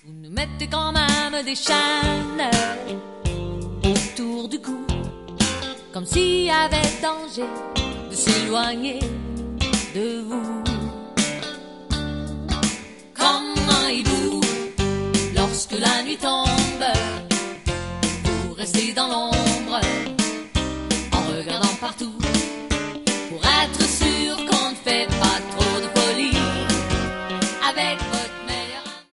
Vous nous mettez quand même des chaînes autour du cou, comme s'il y avait danger de s'éloigner de vous. Comment êtes-vous lorsque la nuit tombe? Vous restez dans l'ombre en regardant partout